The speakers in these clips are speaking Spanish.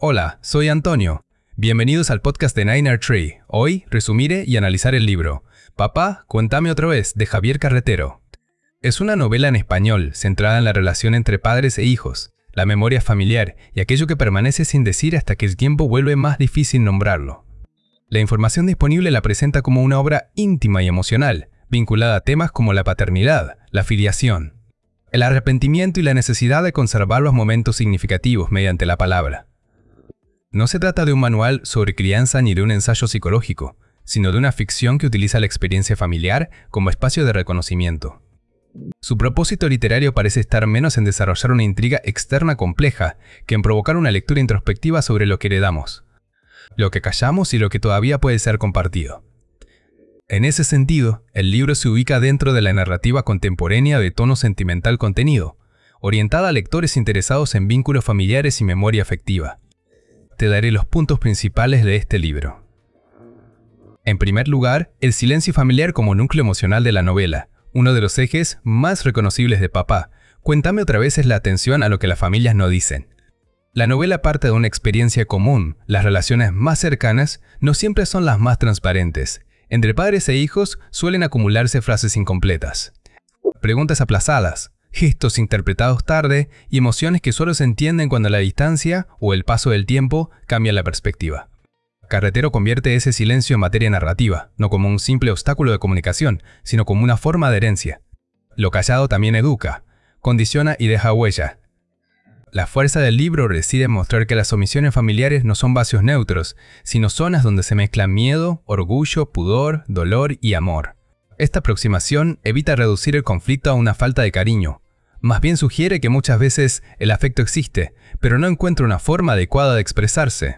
Hola, soy Antonio. Bienvenidos al podcast de Niner Tree. Hoy resumiré y analizar el libro Papá, cuéntame otra vez, de Javier Carretero. Es una novela en español centrada en la relación entre padres e hijos, la memoria familiar y aquello que permanece sin decir hasta que el tiempo vuelve más difícil nombrarlo. La información disponible la presenta como una obra íntima y emocional, vinculada a temas como la paternidad, la filiación, el arrepentimiento y la necesidad de conservar los momentos significativos mediante la palabra. No se trata de un manual sobre crianza ni de un ensayo psicológico, sino de una ficción que utiliza la experiencia familiar como espacio de reconocimiento. Su propósito literario parece estar menos en desarrollar una intriga externa compleja que en provocar una lectura introspectiva sobre lo que heredamos, lo que callamos y lo que todavía puede ser compartido. En ese sentido, el libro se ubica dentro de la narrativa contemporánea de tono sentimental contenido, orientada a lectores interesados en vínculos familiares y memoria afectiva. Te daré los puntos principales de este libro. En primer lugar, el silencio familiar como núcleo emocional de la novela, uno de los ejes más reconocibles de Papá. Cuéntame otra vez es la atención a lo que las familias no dicen. La novela parte de una experiencia común. Las relaciones más cercanas no siempre son las más transparentes. Entre padres e hijos suelen acumularse frases incompletas, preguntas aplazadas, gestos interpretados tarde y emociones que solo se entienden cuando la distancia o el paso del tiempo cambia la perspectiva. Carretero convierte ese silencio en materia narrativa, no como un simple obstáculo de comunicación, sino como una forma de herencia. Lo callado también educa, condiciona y deja huella. La fuerza del libro reside en mostrar que las omisiones familiares no son vacíos neutros, sino zonas donde se mezclan miedo, orgullo, pudor, dolor y amor. Esta aproximación evita reducir el conflicto a una falta de cariño. Más bien sugiere que muchas veces el afecto existe, pero no encuentra una forma adecuada de expresarse.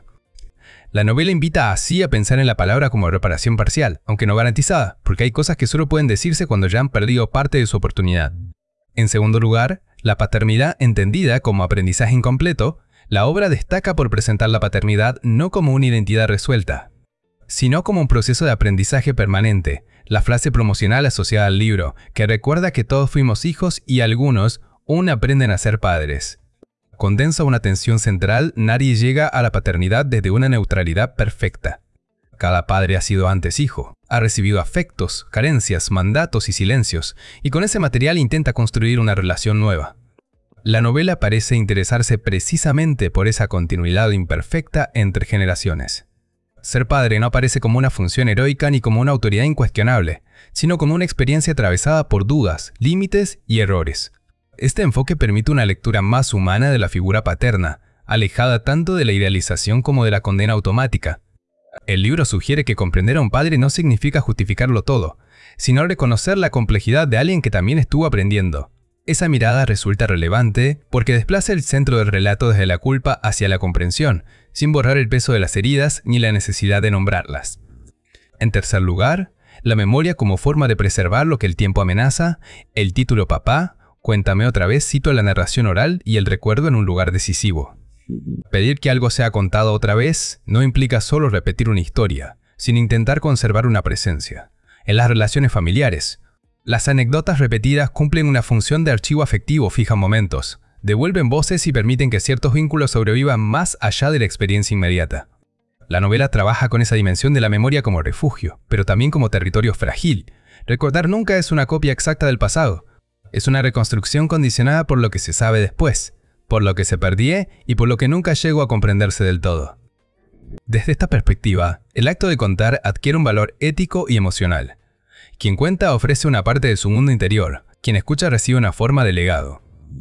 La novela invita así a pensar en la palabra como reparación parcial, aunque no garantizada, porque hay cosas que solo pueden decirse cuando ya han perdido parte de su oportunidad. En segundo lugar, la paternidad entendida como aprendizaje incompleto, la obra destaca por presentar la paternidad no como una identidad resuelta, sino como un proceso de aprendizaje permanente, la frase promocional asociada al libro, que recuerda que todos fuimos hijos y algunos aún aprenden a ser padres. Condensa una tensión central, nadie llega a la paternidad desde una neutralidad perfecta. Cada padre ha sido antes hijo, ha recibido afectos, carencias, mandatos y silencios, y con ese material intenta construir una relación nueva. La novela parece interesarse precisamente por esa continuidad imperfecta entre generaciones. Ser padre no aparece como una función heroica ni como una autoridad incuestionable, sino como una experiencia atravesada por dudas, límites y errores. Este enfoque permite una lectura más humana de la figura paterna, alejada tanto de la idealización como de la condena automática. El libro sugiere que comprender a un padre no significa justificarlo todo, sino reconocer la complejidad de alguien que también estuvo aprendiendo. Esa mirada resulta relevante porque desplaza el centro del relato desde la culpa hacia la comprensión, sin borrar el peso de las heridas ni la necesidad de nombrarlas. En tercer lugar, la memoria como forma de preservar lo que el tiempo amenaza. El título Papá, cuéntame otra vez, cita la narración oral y el recuerdo en un lugar decisivo. Pedir que algo sea contado otra vez no implica solo repetir una historia, sino intentar conservar una presencia. En las relaciones familiares, las anécdotas repetidas cumplen una función de archivo afectivo, fijan momentos, devuelven voces y permiten que ciertos vínculos sobrevivan más allá de la experiencia inmediata. La novela trabaja con esa dimensión de la memoria como refugio, pero también como territorio frágil. Recordar nunca es una copia exacta del pasado, es una reconstrucción condicionada por lo que se sabe después, por lo que se perdió y por lo que nunca llegó a comprenderse del todo. Desde esta perspectiva, el acto de contar adquiere un valor ético y emocional. Quien cuenta ofrece una parte de su mundo interior, quien escucha recibe una forma de legado.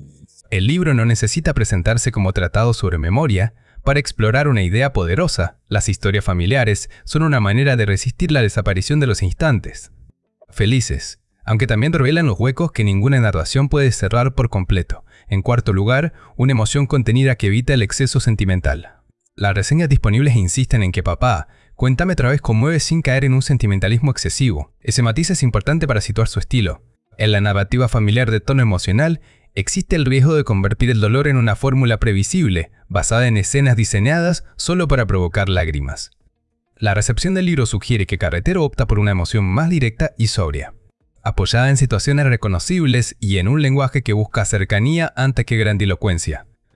El libro no necesita presentarse como tratado sobre memoria para explorar una idea poderosa. Las historias familiares son una manera de resistir la desaparición de los instantes felices, aunque también revelan los huecos que ninguna narración puede cerrar por completo. En cuarto lugar, una emoción contenida que evita el exceso sentimental. Las reseñas disponibles insisten en que Papá, cuéntame otra vez, conmueve sin caer en un sentimentalismo excesivo. Ese matiz es importante para situar su estilo. En la narrativa familiar de tono emocional, existe el riesgo de convertir el dolor en una fórmula previsible, basada en escenas diseñadas solo para provocar lágrimas. La recepción del libro sugiere que Carretero opta por una emoción más directa y sobria, apoyada en situaciones reconocibles y en un lenguaje que busca cercanía antes que grandilocuencia.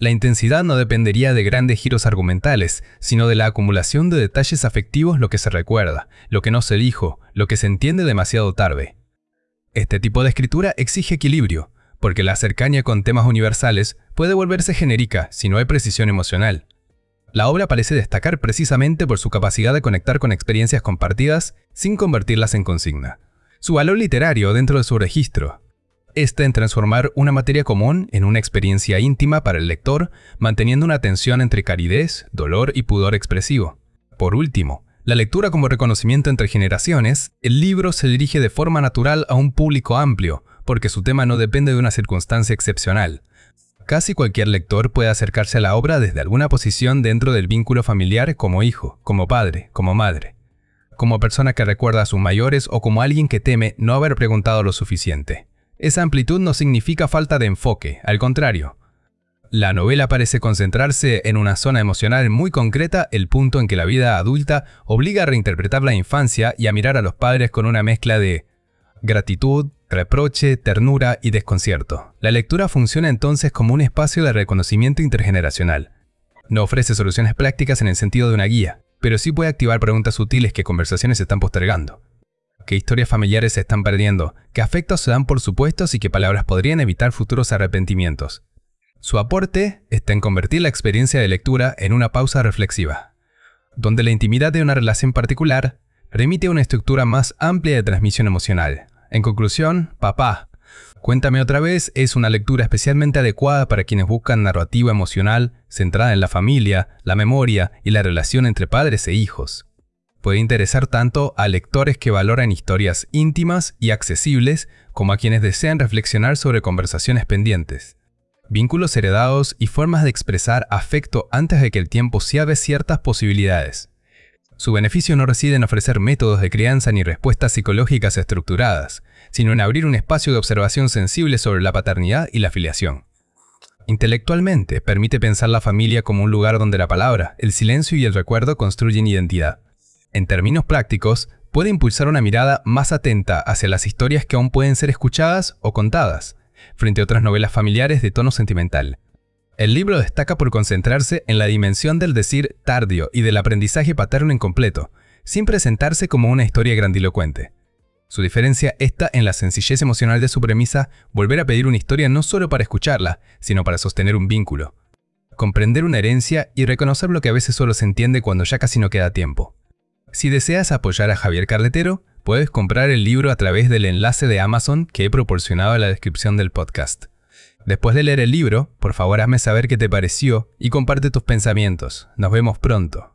La intensidad no dependería de grandes giros argumentales, sino de la acumulación de detalles afectivos, lo que se recuerda, lo que no se dijo, lo que se entiende demasiado tarde. Este tipo de escritura exige equilibrio, porque la cercanía con temas universales puede volverse genérica si no hay precisión emocional. La obra parece destacar precisamente por su capacidad de conectar con experiencias compartidas sin convertirlas en consigna. Su valor literario dentro de su registro está en transformar una materia común en una experiencia íntima para el lector, manteniendo una tensión entre calidez, dolor y pudor expresivo. Por último, la lectura como reconocimiento entre generaciones, el libro se dirige de forma natural a un público amplio, porque su tema no depende de una circunstancia excepcional. Casi cualquier lector puede acercarse a la obra desde alguna posición dentro del vínculo familiar, como hijo, como padre, como madre, como persona que recuerda a sus mayores o como alguien que teme no haber preguntado lo suficiente. Esa amplitud no significa falta de enfoque, al contrario. La novela parece concentrarse en una zona emocional muy concreta, el punto en que la vida adulta obliga a reinterpretar la infancia y a mirar a los padres con una mezcla de gratitud, reproche, ternura y desconcierto. La lectura funciona entonces como un espacio de reconocimiento intergeneracional. No ofrece soluciones prácticas en el sentido de una guía, pero sí puede activar preguntas sutiles que conversaciones se están postergando. ¿Qué historias familiares se están perdiendo? ¿Qué afectos se dan por supuestos y qué palabras podrían evitar futuros arrepentimientos? Su aporte está en convertir la experiencia de lectura en una pausa reflexiva, donde la intimidad de una relación particular remite a una estructura más amplia de transmisión emocional. En conclusión, Papá, Cuéntame otra vez es una lectura especialmente adecuada para quienes buscan narrativa emocional centrada en la familia, la memoria y la relación entre padres e hijos. Puede interesar tanto a lectores que valoran historias íntimas y accesibles como a quienes desean reflexionar sobre conversaciones pendientes, vínculos heredados y formas de expresar afecto antes de que el tiempo cierre ciertas posibilidades. Su beneficio no reside en ofrecer métodos de crianza ni respuestas psicológicas estructuradas, sino en abrir un espacio de observación sensible sobre la paternidad y la filiación. Intelectualmente, permite pensar la familia como un lugar donde la palabra, el silencio y el recuerdo construyen identidad. En términos prácticos, puede impulsar una mirada más atenta hacia las historias que aún pueden ser escuchadas o contadas, frente a otras novelas familiares de tono sentimental. El libro destaca por concentrarse en la dimensión del decir tardío y del aprendizaje paterno incompleto, sin presentarse como una historia grandilocuente. Su diferencia está en la sencillez emocional de su premisa, volver a pedir una historia no solo para escucharla, sino para sostener un vínculo, comprender una herencia y reconocer lo que a veces solo se entiende cuando ya casi no queda tiempo. Si deseas apoyar a Javier Carretero, puedes comprar el libro a través del enlace de Amazon que he proporcionado en la descripción del podcast. Después de leer el libro, por favor hazme saber qué te pareció y comparte tus pensamientos. Nos vemos pronto.